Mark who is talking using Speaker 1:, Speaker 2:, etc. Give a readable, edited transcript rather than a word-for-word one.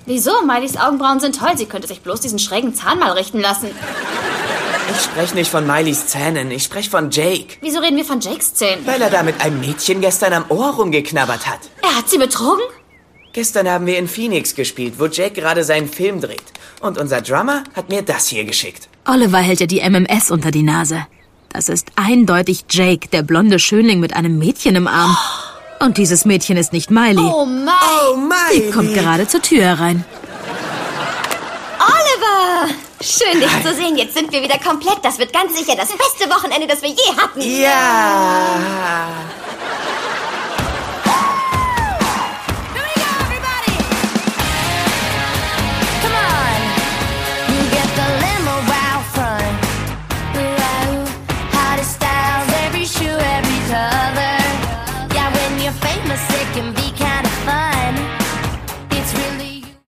Speaker 1: Wieso? Mileys Augenbrauen sind toll. Sie könnte sich bloß diesen schrägen Zahn mal richten lassen.
Speaker 2: Ich spreche nicht von Mileys Zähnen, ich spreche von Jake.
Speaker 1: Wieso reden wir von Jakes Zähnen?
Speaker 2: Weil er da mit einem Mädchen gestern am Ohr rumgeknabbert hat.
Speaker 1: Er hat sie betrogen?
Speaker 2: Gestern haben wir in Phoenix gespielt, wo Jake gerade seinen Film dreht. Und unser Drummer hat mir das hier geschickt.
Speaker 3: Oliver hält ihr die MMS unter die Nase. Das ist eindeutig Jake, der blonde Schönling mit einem Mädchen im Arm. Und dieses Mädchen ist nicht Miley.
Speaker 1: Oh, Miley.
Speaker 3: Die kommt gerade zur Tür herein.
Speaker 4: Oliver! Schön, dich zu sehen. Jetzt sind wir wieder komplett. Das wird ganz sicher das beste Wochenende, das wir je hatten.
Speaker 2: Ja!